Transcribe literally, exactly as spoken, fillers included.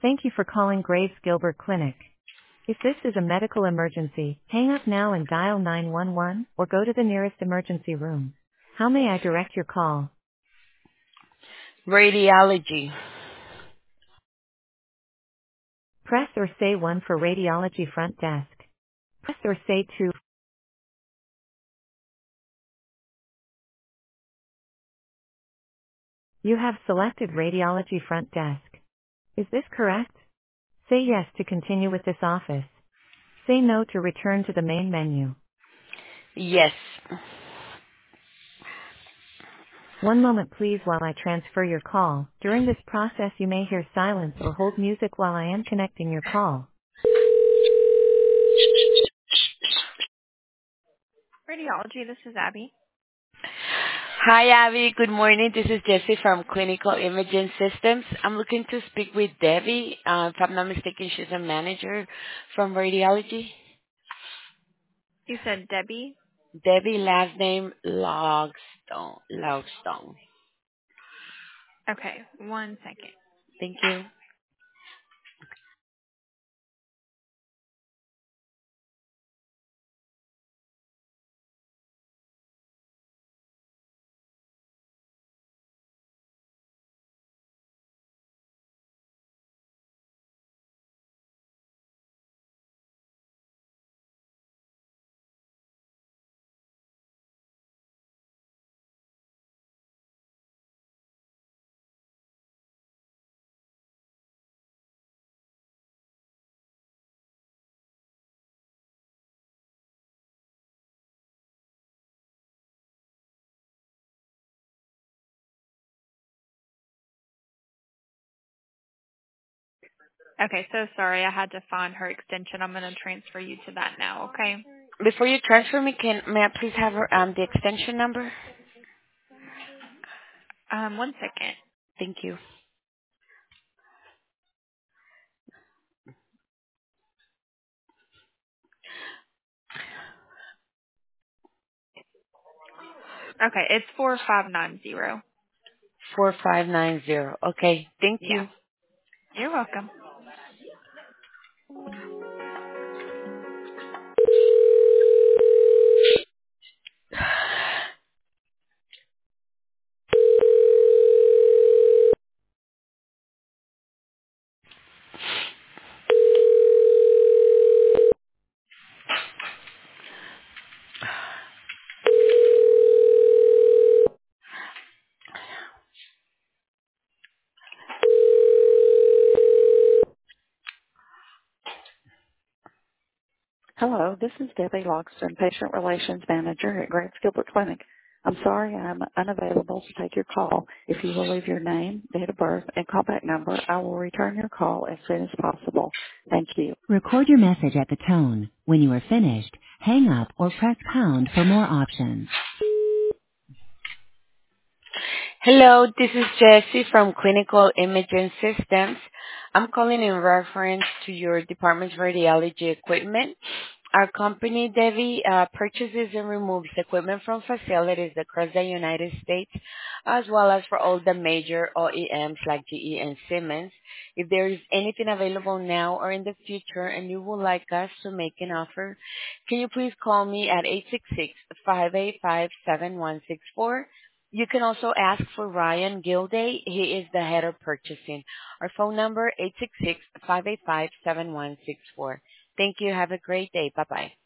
Thank you for calling Graves Gilbert Clinic. If this is a medical emergency, hang up now and dial nine one one or go to the nearest emergency room. How may I direct your call? Radiology. Press or say one for radiology front desk. Press or say two. You have selected radiology front desk. Is this correct? Say yes to continue with this office. Say no to return to the main menu. Yes. One moment please while I transfer your call. During this process you may hear silence or hold music while I am connecting your call. Radiology, this is Abby. Hi, Abby. Good morning. This is Jessie from Clinical Imaging Systems. I'm looking to speak with Debbie. Uh, if I'm not mistaken, she's a manager from radiology. You said Debbie? Debbie, last name Logstone. Logstone. Okay, one second. Thank you. Okay, so sorry, I had to find her extension. I'm going to transfer you to that now, okay? Before you transfer me, can may I please have her, um, the extension number? Um, one second. Thank you. Okay, it's four five nine zero. four five nine zero. Okay. Thank Yeah, you. you're welcome. Hello, this is Debbie Logston, Patient Relations Manager at Graves Gilbert Clinic. I'm sorry I'm unavailable to take your call. If you will leave your name, date of birth, and callback number, I will return your call as soon as possible. Thank you. Record your message at the tone. When you are finished, hang up or press pound for more options. Hello, this is Jessie from Clinical Imaging Systems. I'm calling in reference to your department's radiology equipment. Our company, Devi, uh, purchases and removes equipment from facilities across the United States, as well as for all the major O E Ms like G E and Siemens. If there is anything available now or in the future and you would like us to make an offer, can you please call me at eight six six, five eight five, seven one six four? You can also ask for Ryan Gilday. He is the head of purchasing. Our phone number, eight six six, five eight five, seven one six four. Thank you. Have a great day. Bye-bye.